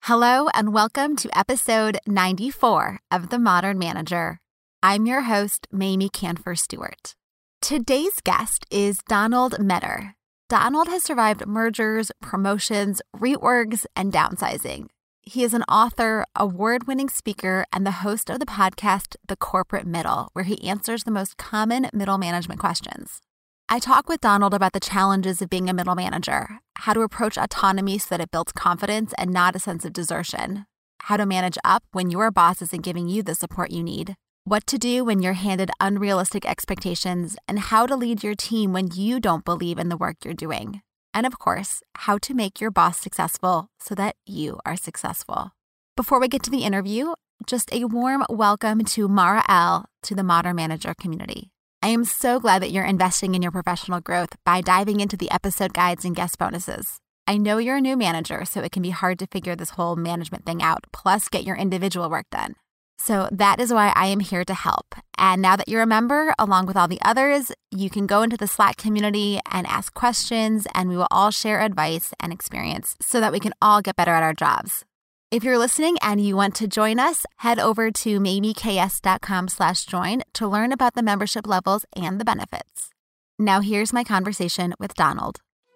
Hello and welcome to episode 94 of The Modern Manager. I'm your host, Mamie Kanfer Stewart. Today's guest is Donald Metter. Donald has survived mergers, promotions, reorgs, and downsizing. He is an author, award-winning speaker, and the host of the podcast, The Corporate Middle, where he answers the most common middle management questions. I talk with Donald about the challenges of being a middle manager, how to approach autonomy so that it builds confidence and not a sense of desertion, how to manage up when your boss isn't giving you the support you need, what to do when you're handed unrealistic expectations, and how to lead your team when you don't believe in the work you're doing. And of course, how to make your boss successful so that you are successful. Before we get to the interview, just a warm welcome to Mara L. to the Modern Manager community. I am so glad that you're investing in your professional growth by diving into the episode guides and guest bonuses. I know you're a new manager, so it can be hard to figure this whole management thing out, plus get your individual work done. So that is why I am here to help. And now that you're a member, along with all the others, you can go into the Slack community and ask questions, and we will all share advice and experience so that we can all get better at our jobs. If you're listening and you want to join us, head over to mamieks.com/join to learn about the membership levels and the benefits. Now here's my conversation with Donald.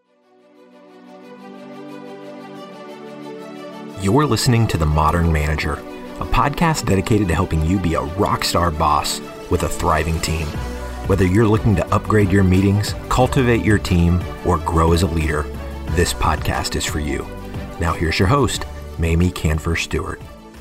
You're listening to The Modern Manager, a podcast dedicated to helping you be a rockstar boss with a thriving team. Whether you're looking to upgrade your meetings, cultivate your team, or grow as a leader, this podcast is for you. Now here's your host, Mamie Kanfer Stewart.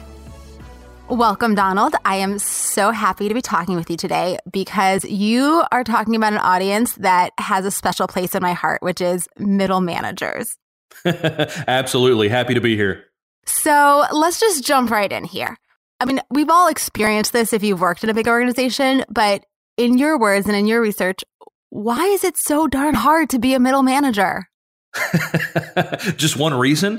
Welcome, Donald. I am so happy to be talking with you today because you are talking about an audience that has a special place in my heart, which is middle managers. Absolutely. Happy to be here. So let's just jump right in here. I mean, we've all experienced this if you've worked in a big organization, but in your words and in your research, why is it so darn hard to be a middle manager? Just one reason?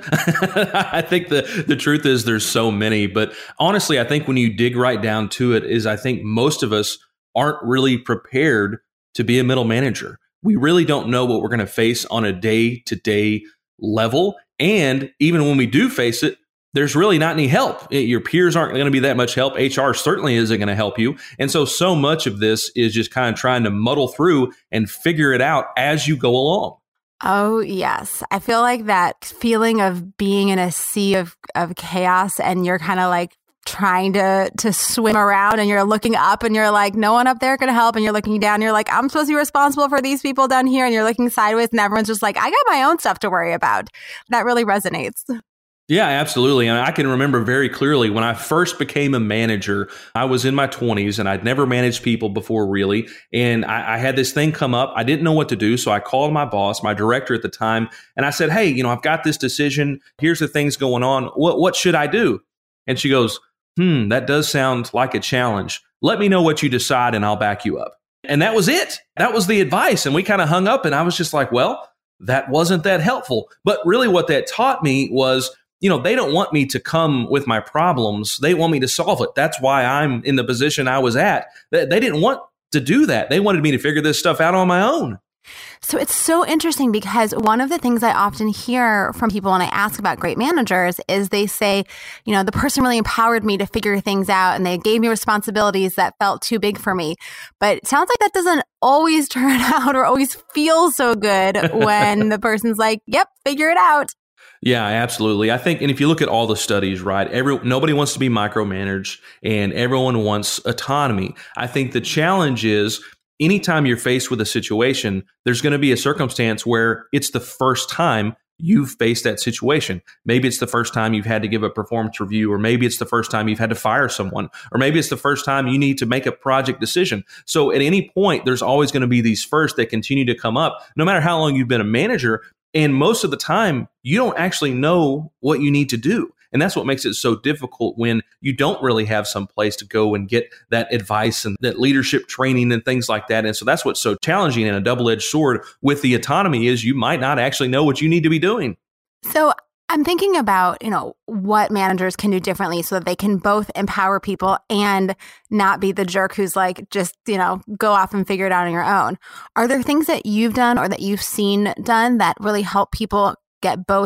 I think the truth is there's so many, but honestly, I think when you dig right down to it is I think most of us aren't really prepared to be a middle manager. We really don't know what we're going to face on a day-to-day level. And even when we do face it, there's really not any help. Your peers aren't going to be that much help. HR certainly isn't going to help you. And so much of this is just kind of trying to muddle through and figure it out as you go along. Oh, yes. I feel like that feeling of being in a sea of chaos and you're kind of like trying to swim around and you're looking up and you're like, no one up there can help. And you're looking down and you're like, I'm supposed to be responsible for these people down here. And you're looking sideways and everyone's just like, I got my own stuff to worry about. That really resonates. Yeah, absolutely. And I can remember very clearly when I first became a manager, I was in my 20s and I'd never managed people before really. And I had this thing come up. I didn't know what to do. So I called my boss, my director at the time, and I said, hey, I've got this decision. Here's the things going on. What should I do? And she goes, that does sound like a challenge. Let me know what you decide and I'll back you up. And that was it. That was the advice. And we kind of hung up and I was just like, well, that wasn't that helpful. But really what that taught me was, they don't want me to come with my problems. They want me to solve it. That's why I'm in the position I was at. They didn't want to do that. They wanted me to figure this stuff out on my own. So it's so interesting because one of the things I often hear from people when I ask about great managers is they say, the person really empowered me to figure things out and they gave me responsibilities that felt too big for me. But it sounds like that doesn't always turn out or always feel so good when the person's like, yep, figure it out. Yeah, absolutely. I think, and if you look at all the studies, right, nobody wants to be micromanaged and everyone wants autonomy. I think the challenge is anytime you're faced with a situation, there's going to be a circumstance where it's the first time you've faced that situation. Maybe it's the first time you've had to give a performance review, or maybe it's the first time you've had to fire someone, or maybe it's the first time you need to make a project decision. So at any point, there's always going to be these firsts that continue to come up, no matter how long you've been a manager. And most of the time, you don't actually know what you need to do. And that's what makes it so difficult when you don't really have some place to go and get that advice and that leadership training and things like that. And so that's what's so challenging and a double-edged sword with the autonomy is you might not actually know what you need to be doing. So I'm thinking about, what managers can do differently so that they can both empower people and not be the jerk who's like, just, go off and figure it out on your own. Are there things that you've done or that you've seen done that really help people get both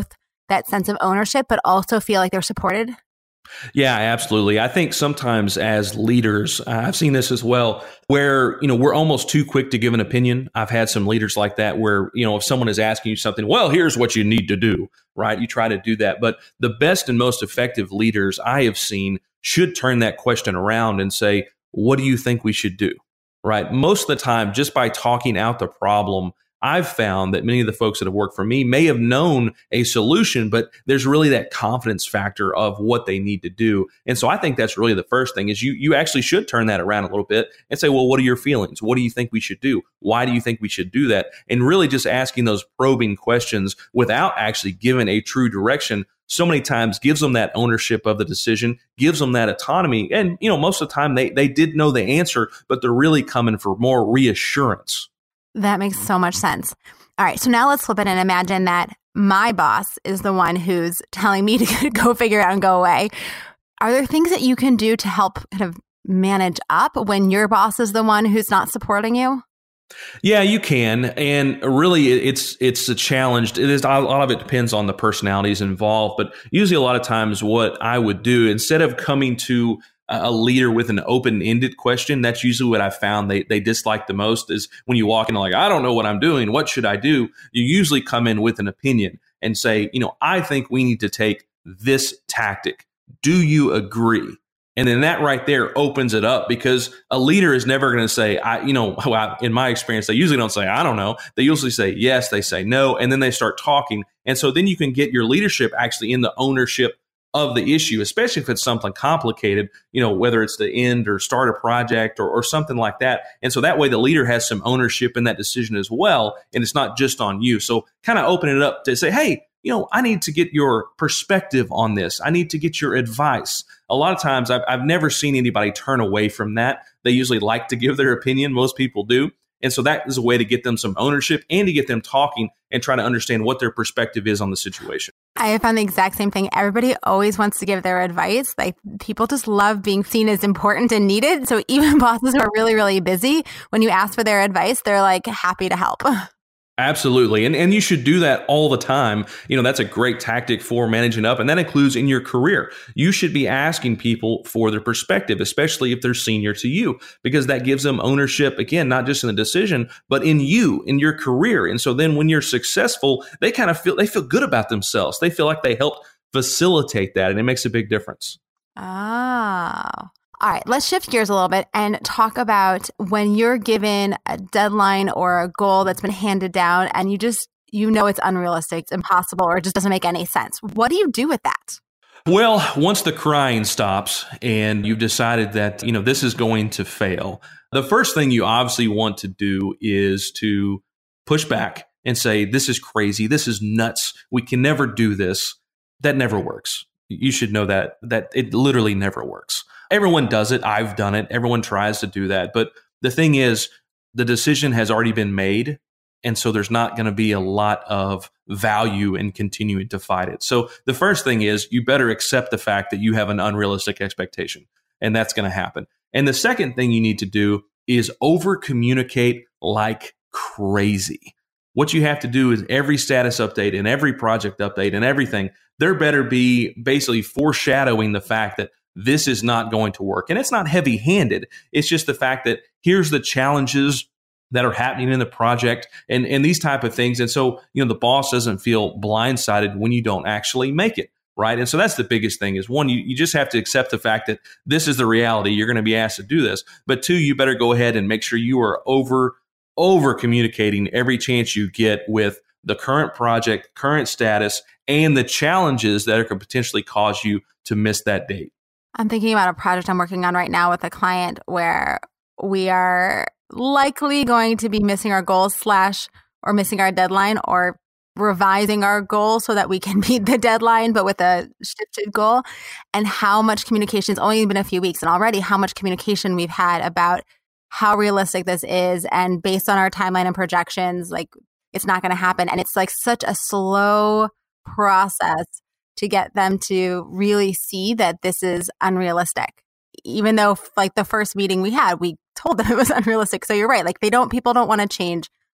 that sense of ownership, but also feel like they're supported? Yeah, absolutely. I think sometimes as leaders, I've seen this as well, where, we're almost too quick to give an opinion. I've had some leaders like that where, if someone is asking you something, well, here's what you need to do, right? You try to do that. But the best and most effective leaders I have seen should turn that question around and say, what do you think we should do? Right? Most of the time, just by talking out the problem, I've found that many of the folks that have worked for me may have known a solution, but there's really that confidence factor of what they need to do. And so I think that's really the first thing is you actually should turn that around a little bit and say, well, what are your feelings? What do you think we should do? Why do you think we should do that? And really just asking those probing questions without actually giving a true direction so many times gives them that ownership of the decision, gives them that autonomy. And, most of the time they did know the answer, but they're really coming for more reassurance. That makes so much sense. All right. So now let's flip it and imagine that my boss is the one who's telling me to go figure it out and go away. Are there things that you can do to help kind of manage up when your boss is the one who's not supporting you? Yeah, you can. And really, it's a challenge. It is a lot of it depends on the personalities involved. But usually a lot of times what I would do, instead of coming to a leader with an open-ended question, that's usually what I found they dislike the most is when you walk in like, I don't know what I'm doing. What should I do? You usually come in with an opinion and say, I think we need to take this tactic. Do you agree? And then that right there opens it up because a leader is never going to say, in my experience, they usually don't say, I don't know. They usually say yes, they say no, and then they start talking. And so then you can get your leadership actually in the ownership of the issue, especially if it's something complicated, whether it's the end or start a project or something like that. And so that way the leader has some ownership in that decision as well. And it's not just on you. So kind of open it up to say, hey, I need to get your perspective on this. I need to get your advice. A lot of times I've never seen anybody turn away from that. They usually like to give their opinion. Most people do. And so that is a way to get them some ownership and to get them talking and try to understand what their perspective is on the situation. I have found the exact same thing. Everybody always wants to give their advice. Like people just love being seen as important and needed. So even bosses who are really, really busy, when you ask for their advice, they're like happy to help. Absolutely. And you should do that all the time. That's a great tactic for managing up. And that includes in your career. You should be asking people for their perspective, especially if they're senior to you, because that gives them ownership, again, not just in the decision, but in you, in your career. And so then when you're successful, they feel good about themselves. They feel like they helped facilitate that. And it makes a big difference. Oh. All right, let's shift gears a little bit and talk about when you're given a deadline or a goal that's been handed down and it's unrealistic, it's impossible, or it just doesn't make any sense. What do you do with that? Well, once the crying stops and you've decided that, this is going to fail, the first thing you obviously want to do is to push back and say, this is crazy. This is nuts. We can never do this. That never works. You should know that it literally never works. Everyone does it. I've done it. Everyone tries to do that. But the thing is, the decision has already been made. And so there's not going to be a lot of value in continuing to fight it. So the first thing is you better accept the fact that you have an unrealistic expectation. And that's going to happen. And the second thing you need to do is over communicate like crazy. What you have to do is every status update and every project update and everything, there better be basically foreshadowing the fact that this is not going to work. And it's not heavy-handed. It's just the fact that here's the challenges that are happening in the project and these type of things. And so, the boss doesn't feel blindsided when you don't actually make it, right? And so that's the biggest thing is one, you just have to accept the fact that this is the reality. You're going to be asked to do this. But two, you better go ahead and make sure you are over communicating every chance you get with the current project, current status, and the challenges that could potentially cause you to miss that date. I'm thinking about a project I'm working on right now with a client where we are likely going to be missing our goals or missing our deadline or revising our goal so that we can meet the deadline, but with a shifted goal. And how much communication, it's only been a few weeks and already how much communication we've had about how realistic this is. And based on our timeline and projections, like it's not going to happen. And it's like such a slow process to get them to really see that this is unrealistic. Even though like the first meeting we had, we told them it was unrealistic. So you're right. Like people don't want to change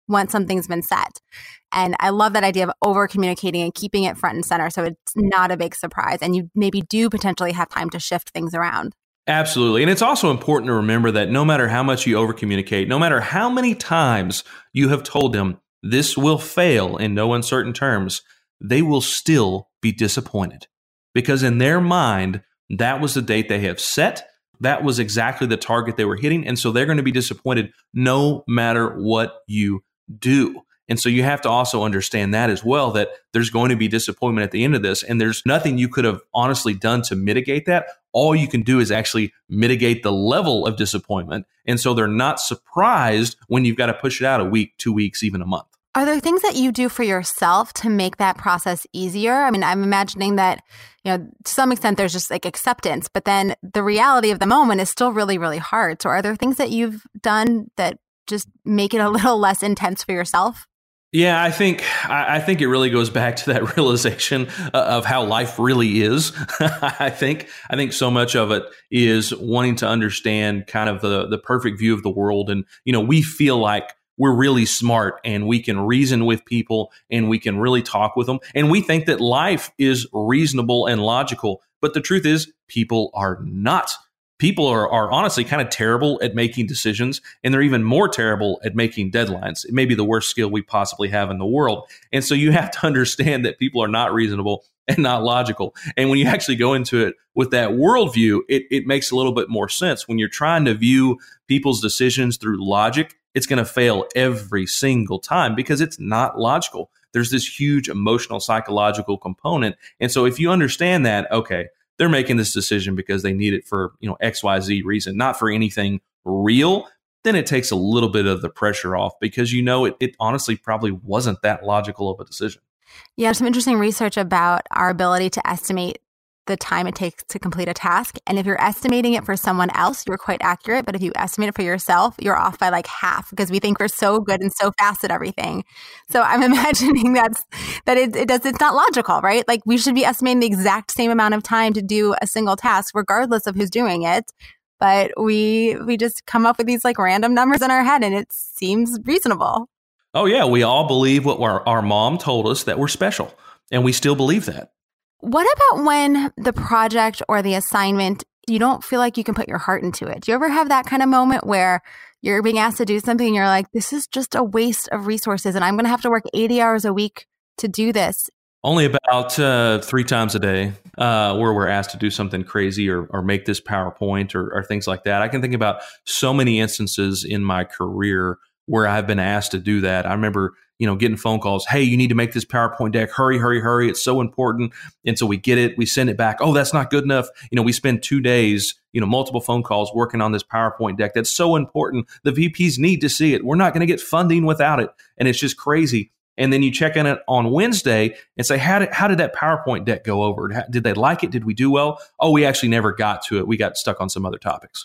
once something's been set. And I love that idea of over communicating and keeping it front and center so it's not a big surprise and you maybe do potentially have time to shift things around. Absolutely. And it's also important to remember that no matter how much you over communicate, no matter how many times you have told them this will fail in no uncertain terms, they will still be disappointed because in their mind, that was the date they have set. That was exactly the target they were hitting. And so they're going to be disappointed no matter what you do. And so you have to also understand that as well, that there's going to be disappointment at the end of this. And there's nothing you could have honestly done to mitigate that. All you can do is actually mitigate the level of disappointment. And so they're not surprised when you've got to push it out a week, 2 weeks, even a month. Are there things that you do for yourself to make that process easier? I mean, I'm imagining that, to some extent there's just like acceptance, but then the reality of the moment is still really, really hard. So are there things that you've done that just make it a little less intense for yourself? Yeah, I think it really goes back to that realization of how life really is. I think so much of it is wanting to understand kind of the perfect view of the world. And, we feel like we're really smart and we can reason with people and we can really talk with them. And we think that life is reasonable and logical. But the truth is people are not. People are honestly kind of terrible at making decisions, and they're even more terrible at making deadlines. It may be the worst skill we possibly have in the world. And so you have to understand that people are not reasonable and not logical. And when you actually go into it with that worldview, it makes a little bit more sense. When you're trying to view people's decisions through logic, it's going to fail every single time because it's not logical. There's this huge emotional, psychological component. And so if you understand that, okay, they're making this decision because they need it for, XYZ reason, not for anything real, then it takes a little bit of the pressure off because it honestly probably wasn't that logical of a decision. Yeah, some interesting research about our ability to estimate the time it takes to complete a task. And if you're estimating it for someone else, you're quite accurate. But if you estimate it for yourself, you're off by like half because we think we're so good and so fast at everything. So I'm imagining it's not logical, right? Like we should be estimating the exact same amount of time to do a single task, regardless of who's doing it. But we just come up with these like random numbers in our head and it seems reasonable. Oh yeah, we all believe what our mom told us, that we're special. And we still believe that. What about when the project or the assignment, you don't feel like you can put your heart into it? Do you ever have that kind of moment where you're being asked to do something and you're like, this is just a waste of resources and I'm going to have to work 80 hours a week to do this? Only about 3 times a day where we're asked to do something crazy or make this PowerPoint or things like that. I can think about so many instances in my career where I've been asked to do that. I remember getting phone calls. Hey, you need to make this PowerPoint deck. Hurry, hurry, hurry. It's so important. And so we get it. We send it back. Oh, that's not good enough. We spend 2 days, multiple phone calls working on this PowerPoint deck. That's so important. The VPs need to see it. We're not going to get funding without it. And it's just crazy. And then you check on it on Wednesday and say, how did that PowerPoint deck go over? Did they like it? Did we do well? Oh, we actually never got to it. We got stuck on some other topics.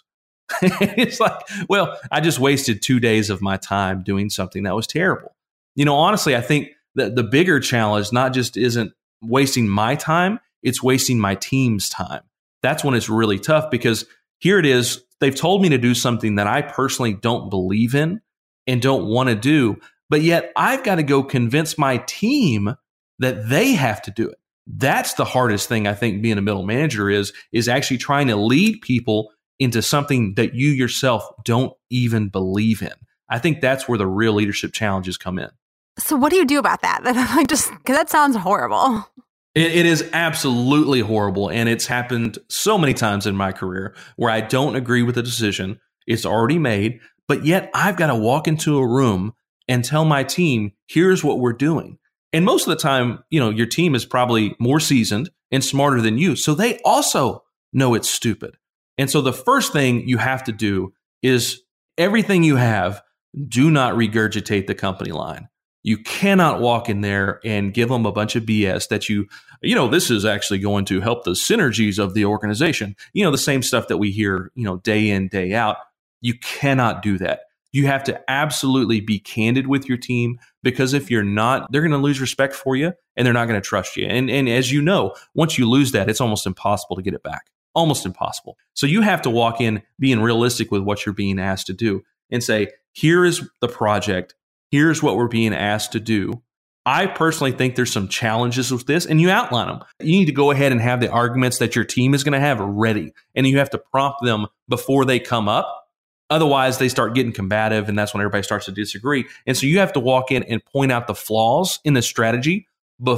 It's like, well, I just wasted 2 days of my time doing something that was terrible. Honestly, I think that the bigger challenge isn't wasting my time, it's wasting my team's time. That's when it's really tough because here it is. They've told me to do something that I personally don't believe in and don't want to do, but yet I've got to go convince my team that they have to do it. That's the hardest thing I think being a middle manager is actually trying to lead people into something that you yourself don't even believe in. I think that's where the real leadership challenges come in. So what do you do about that? Because that sounds horrible. It is absolutely horrible. And it's happened so many times in my career where I don't agree with the decision. It's already made, but yet I've got to walk into a room and tell my team, here's what we're doing. And most of the time, your team is probably more seasoned and smarter than you. So they also know it's stupid. And so the first thing you have to do is everything you have, do not regurgitate the company line. You cannot walk in there and give them a bunch of BS that this is actually going to help the synergies of the organization. The same stuff that we hear, day in, day out. You cannot do that. You have to absolutely be candid with your team because if you're not, they're going to lose respect for you and they're not going to trust you. And as you know, once you lose that, it's almost impossible to get it back. Almost impossible. So you have to walk in being realistic with what you're being asked to do and say, here is the project. here's what we're being asked to do. I personally think there's some challenges with this, and you outline them. You need to go ahead and have the arguments that your team is going to have ready, and you have to prompt them before they come up. Otherwise, they start getting combative, and that's when everybody starts to disagree. And so you have to walk in and point out the flaws in the strategy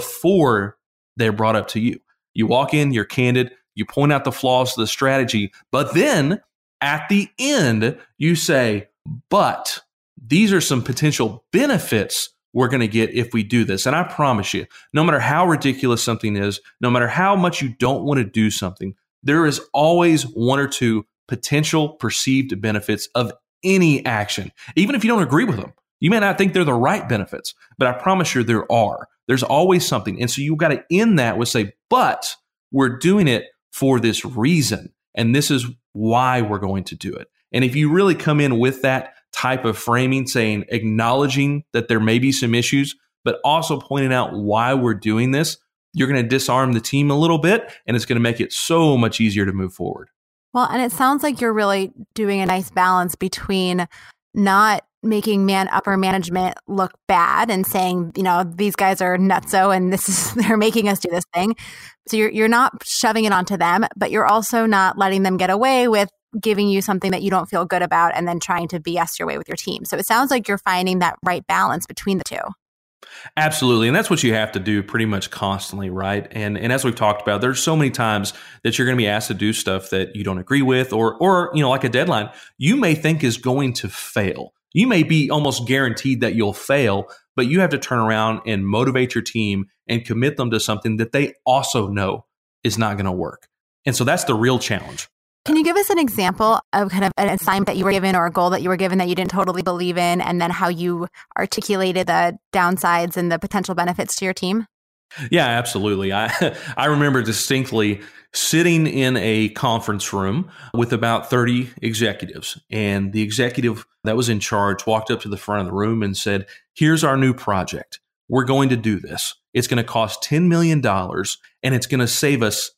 before they're brought up to you. You walk in, you're candid, you point out the flaws of the strategy, but then at the end, you say, but these are some potential benefits we're going to get if we do this. And I promise you, no matter how ridiculous something is, no matter how much you don't want to do something, there is always one or two potential perceived benefits of any action, even if you don't agree with them. You may not think they're the right benefits, but I promise you there are. There's always something. And so you've got to end that with say, but we're doing it for this reason. And this is why we're going to do it. And if you really come in with that type of framing, saying, acknowledging that there may be some issues, but also pointing out why we're doing this, you're going to disarm the team a little bit, and it's going to make it so much easier to move forward. Well, and it sounds like you're really doing a nice balance between not making upper management look bad and saying, these guys are nutso and they're making us do this thing. So you're not shoving it onto them, but you're also not letting them get away with giving you something that you don't feel good about and then trying to BS your way with your team. So it sounds like you're finding that right balance between the two. Absolutely. And that's what you have to do pretty much constantly, right? And as we've talked about, there's so many times that you're going to be asked to do stuff that you don't agree with or like a deadline you may think is going to fail. You may be almost guaranteed that you'll fail, but you have to turn around and motivate your team and commit them to something that they also know is not going to work. And so that's the real challenge. Can you give us an example of kind of an assignment that you were given or a goal that you were given that you didn't totally believe in, and then how you articulated the downsides and the potential benefits to your team? Yeah, absolutely. I remember distinctly sitting in a conference room with about 30 executives, and the executive that was in charge walked up to the front of the room and said, here's our new project. We're going to do this. It's going to cost $10 million, and it's going to save us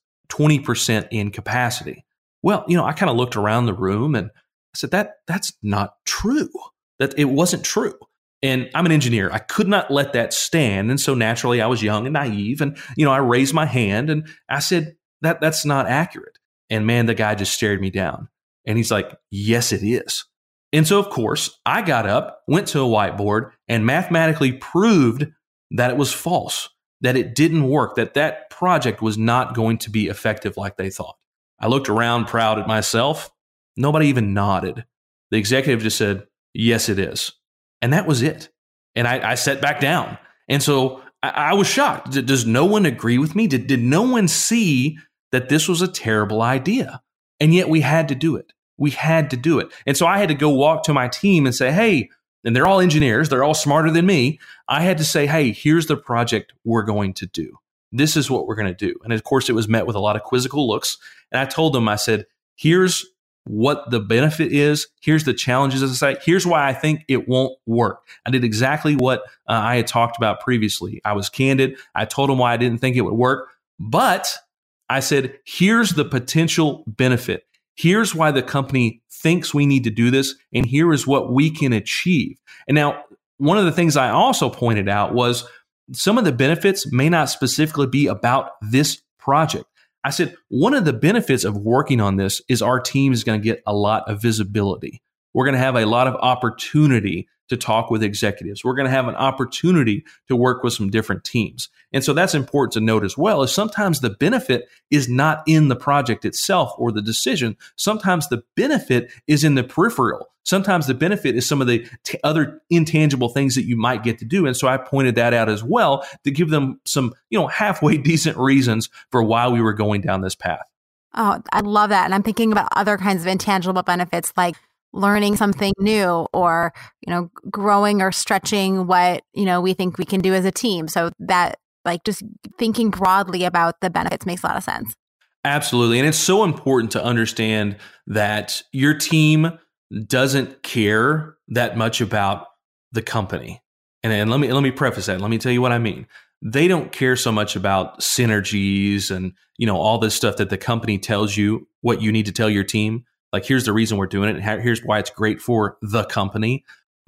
20% in capacity. Well, I kind of looked around the room and I said, that's not true. That it wasn't true. And I'm an engineer. I could not let that stand. And so naturally I was young and naive. And, I raised my hand and I said, that's not accurate. And man, the guy just stared me down and he's like, yes, it is. And so of course I got up, went to a whiteboard and mathematically proved that it was false, that it didn't work, that project was not going to be effective like they thought. I looked around proud at myself. Nobody even nodded. The executive just said, yes, it is. And that was it. And I sat back down. And so I was shocked. Does no one agree with me? Did no one see that this was a terrible idea? And yet we had to do it. We had to do it. And so I had to go walk to my team and say, hey, and they're all engineers. They're all smarter than me. I had to say, hey, here's the project we're going to do. This is what we're going to do. And of course, it was met with a lot of quizzical looks. And I told them, I said, here's what the benefit is. Here's the challenges of the site. Here's why I think it won't work. I did exactly what I had talked about previously. I was candid. I told them why I didn't think it would work. But I said, here's the potential benefit. Here's why the company thinks we need to do this. And here is what we can achieve. And now, one of the things I also pointed out was some of the benefits may not specifically be about this project. I said, one of the benefits of working on this is our team is going to get a lot of visibility. We're going to have a lot of opportunity to talk with executives. We're going to have an opportunity to work with some different teams. And so that's important to note as well, is sometimes the benefit is not in the project itself or the decision. Sometimes the benefit is in the peripheral. Sometimes the benefit is some of the other intangible things that you might get to do. And so I pointed that out as well to give them some, halfway decent reasons for why we were going down this path. Oh, I love that. And I'm thinking about other kinds of intangible benefits like learning something new or, growing or stretching what, we think we can do as a team. So that just thinking broadly about the benefits makes a lot of sense. Absolutely. And it's so important to understand that your team doesn't care that much about the company. And let me preface that. Let me tell you what I mean. They don't care so much about synergies and, all this stuff that the company tells you what you need to tell your team. Like, here's the reason we're doing it. And here's why it's great for the company.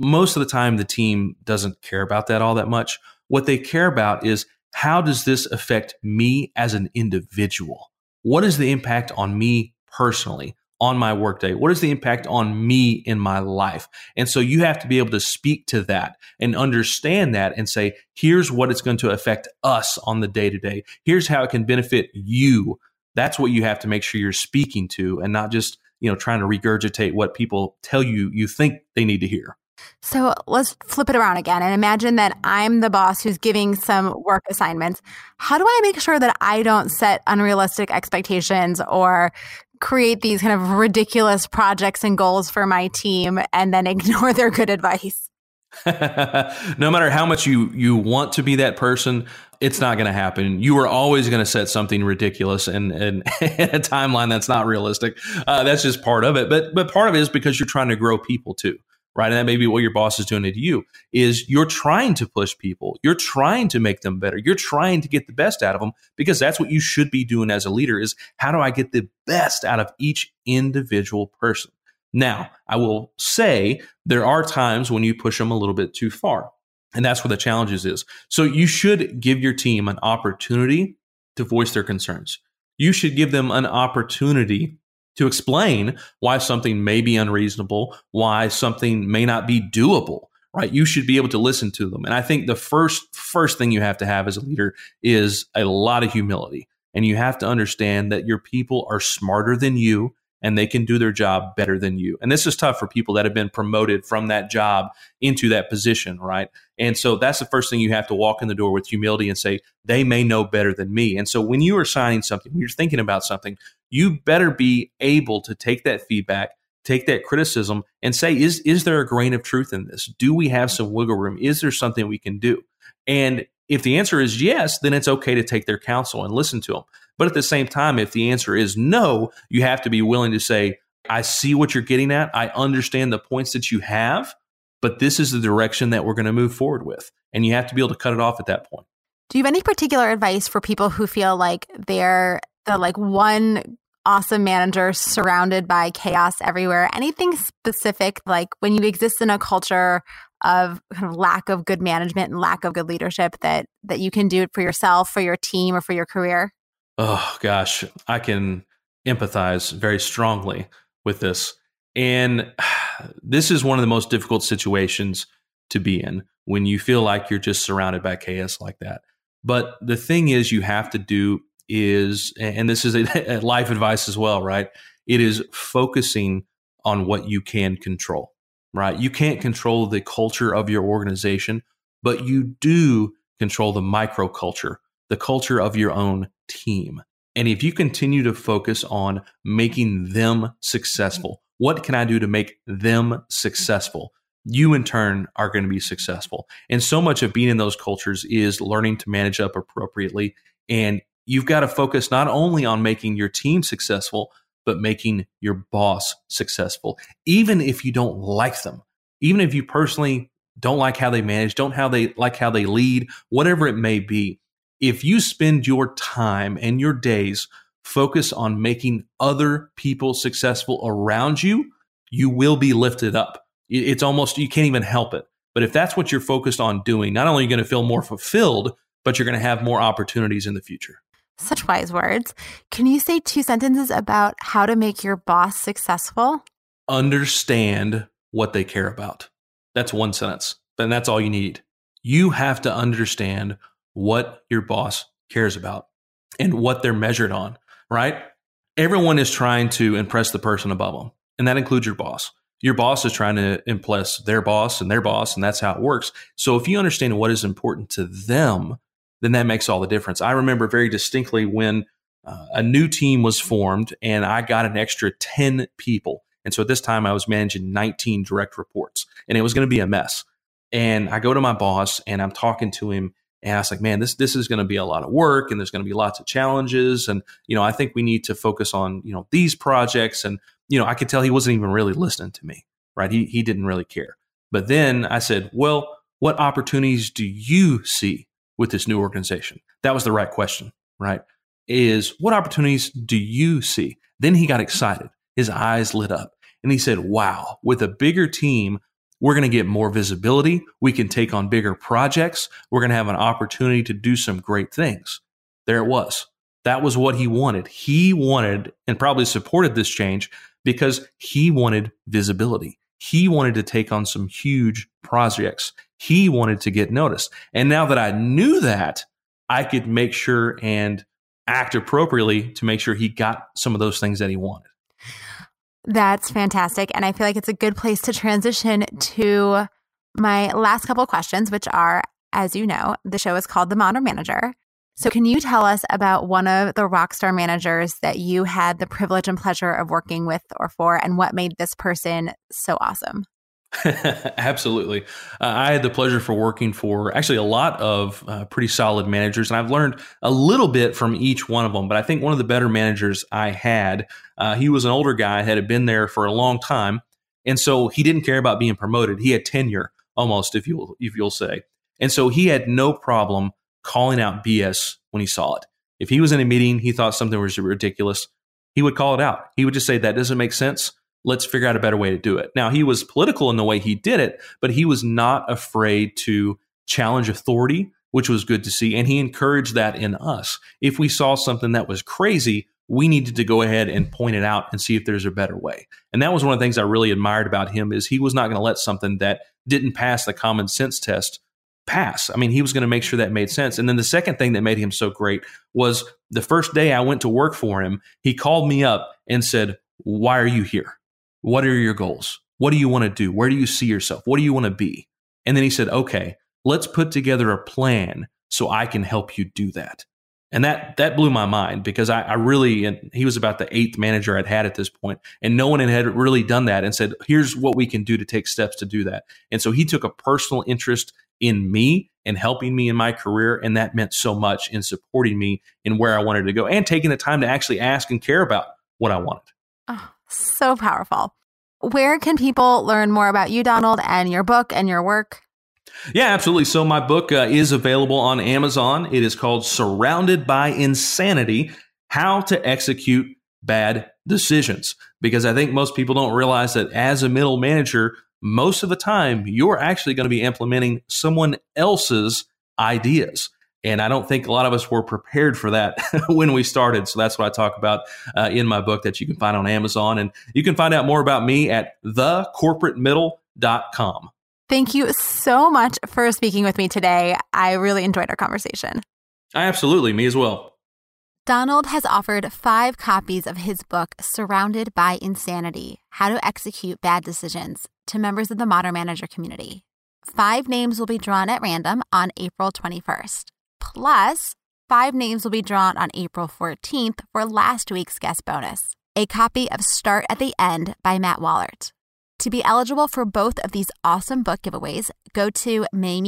most of the time the team doesn't care about that all that much. What they care about is, how does this affect me as an individual? What is the impact on me personally, on my workday? What is the impact on me in my life? And so you have to be able to speak to that and understand that and say, here's what it's going to affect us on the day-to-day. Here's how it can benefit you. That's what you have to make sure you're speaking to, and not just, trying to regurgitate what people tell you think they need to hear. So let's flip it around again and imagine that I'm the boss who's giving some work assignments. How do I make sure that I don't set unrealistic expectations or create these kind of ridiculous projects and goals for my team and then ignore their good advice? No matter how much you want to be that person, it's not going to happen. You are always going to set something ridiculous and a timeline that's not realistic. That's just part of it. But part of it is because you're trying to grow people too. Right. And that may be what your boss is doing to you, is you're trying to push people. You're trying to make them better. You're trying to get the best out of them, because that's what you should be doing as a leader, is how do I get the best out of each individual person? Now, I will say there are times when you push them a little bit too far, and that's where the challenges is. So you should give your team an opportunity to voice their concerns. You should give them an opportunity to explain why something may be unreasonable, why something may not be doable, right? You should be able to listen to them. And I think the first thing you have to have as a leader is a lot of humility. And you have to understand that your people are smarter than you, and they can do their job better than you. And this is tough for people that have been promoted from that job into that position, right? And so that's the first thing you have to walk in the door with humility and say, they may know better than me. And so when you are signing something, when you're thinking about something, you better be able to take that feedback, take that criticism, and say, is there a grain of truth in this? Do we have some wiggle room? Is there something we can do? And if the answer is yes, then it's okay to take their counsel and listen to them. But at the same time, if the answer is no, you have to be willing to say, I see what you're getting at. I understand the points that you have, but this is the direction that we're going to move forward with. And you have to be able to cut it off at that point. Do you have any particular advice for people who feel like they're the one awesome manager surrounded by chaos everywhere? Anything specific, like when you exist in a culture of kind of lack of good management and lack of good leadership, that you can do it for yourself, for your team, or for your career? Oh, gosh, I can empathize very strongly with this. And this is one of the most difficult situations to be in, when you feel like you're just surrounded by chaos like that. But the thing is, you have to do is, and this is a life advice as well, right? It is focusing on what you can control, right? You can't control the culture of your organization, but you do control the microculture, the culture of your own team. And if you continue to focus on making them successful, what can I do to make them successful? You in turn are going to be successful. And so much of being in those cultures is learning to manage up appropriately. And you've got to focus not only on making your team successful, but making your boss successful. Even if you don't like them, even if you personally don't like how they manage, don't like how they lead, whatever it may be, if you spend your time and your days focus on making other people successful around you, you will be lifted up. It's almost, you can't even help it. But if that's what you're focused on doing, not only are you going to feel more fulfilled, but you're going to have more opportunities in the future. Such wise words. Can you say 2 sentences about how to make your boss successful? Understand what they care about. That's 1 sentence. Then that's all you need. You have to understand what your boss cares about and what they're measured on, right? Everyone is trying to impress the person above them, and that includes your boss. Your boss is trying to impress their boss, and that's how it works. So if you understand what is important to them, then that makes all the difference. I remember very distinctly when a new team was formed and I got an extra 10 people. And so at this time I was managing 19 direct reports, and it was going to be a mess. And I go to my boss and I'm talking to him, and I was like, man, this is going to be a lot of work, and there's going to be lots of challenges. And, I think we need to focus on, these projects. And, I could tell he wasn't even really listening to me, right? He didn't really care. But then I said, well, what opportunities do you see with this new organization? That was the right question, right? Is what opportunities do you see? Then he got excited. His eyes lit up and he said, wow, with a bigger team, we're going to get more visibility. We can take on bigger projects. We're going to have an opportunity to do some great things. There it was. That was what he wanted. He wanted and probably supported this change because he wanted visibility. He wanted to take on some huge projects. He wanted to get noticed. And now that I knew that, I could make sure and act appropriately to make sure he got some of those things that he wanted. That's fantastic. And I feel like it's a good place to transition to my last couple of questions, which are, as you know, the show is called The Modern Manager. So can you tell us about one of the rockstar managers that you had the privilege and pleasure of working with or for, and what made this person so awesome? Absolutely. I had the pleasure for working for actually a lot of pretty solid managers, and I've learned a little bit from each one of them. But I think one of the better managers I had, he was an older guy, had been there for a long time, and so he didn't care about being promoted. He had tenure almost, if you'll say, and so he had no problem calling out BS when he saw it. If he was in a meeting, he thought something was ridiculous, he would call it out. He would just say, "That doesn't make sense. Let's figure out a better way to do it." Now, he was political in the way he did it, but he was not afraid to challenge authority, which was good to see. And he encouraged that in us. If we saw something that was crazy, we needed to go ahead and point it out and see if there's a better way. And that was one of the things I really admired about him, is he was not going to let something that didn't pass the common sense test pass. I mean, he was going to make sure that made sense. And then the second thing that made him so great was the first day I went to work for him, he called me up and said, "Why are you here? What are your goals? What do you want to do? Where do you see yourself? What do you want to be?" And then he said, "Okay, let's put together a plan so I can help you do that." And that blew my mind, because I really, and he was about the 8th manager I'd had at this point, and no one had really done that and said, "Here's what we can do to take steps to do that." And so he took a personal interest in me and helping me in my career. And that meant so much in supporting me in where I wanted to go and taking the time to actually ask and care about what I wanted. Oh, so powerful. Where can people learn more about you, Donald, and your book and your work? Yeah, absolutely. So my book is available on Amazon. It is called Surrounded by Insanity: How to Execute Bad Decisions. Because I think most people don't realize that as a middle manager, most of the time you're actually going to be implementing someone else's ideas. And I don't think a lot of us were prepared for that when we started. So that's what I talk about in my book, that you can find on Amazon. And you can find out more about me at thecorporatemiddle.com. Thank you so much for speaking with me today. I really enjoyed our conversation. Absolutely. Me as well. Donald has offered 5 copies of his book, Surrounded by Insanity: How to Execute Bad Decisions, to members of the Modern Manager community. 5 names will be drawn at random on April 21st. Plus, 5 names will be drawn on April 14th for last week's guest bonus, a copy of Start at the End by Matt Wallert. To be eligible for both of these awesome book giveaways, go to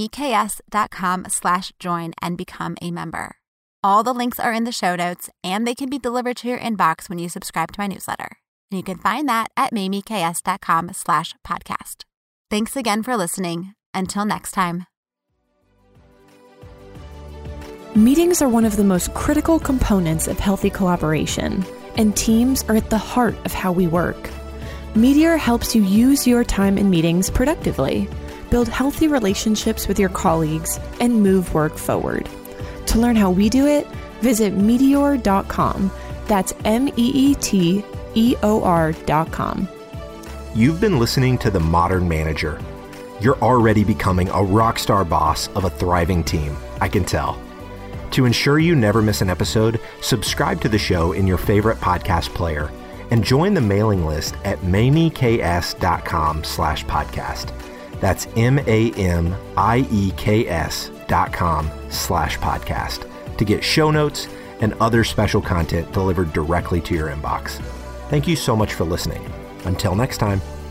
mamieks.com/join and become a member. All the links are in the show notes, and they can be delivered to your inbox when you subscribe to my newsletter. And you can find that at mamieks.com/podcast. Thanks again for listening. Until next time. Meetings are one of the most critical components of healthy collaboration, and teams are at the heart of how we work. Meteor helps you use your time in meetings productively, build healthy relationships with your colleagues, and move work forward. To learn how we do it, visit meteor.com. That's MEETEOR.com. You've been listening to The Modern Manager. You're already becoming a rockstar boss of a thriving team, I can tell. To ensure you never miss an episode, subscribe to the show in your favorite podcast player and join the mailing list at mamieks.com/podcast. That's MAMIEKS.com/podcast to get show notes and other special content delivered directly to your inbox. Thank you so much for listening. Until next time.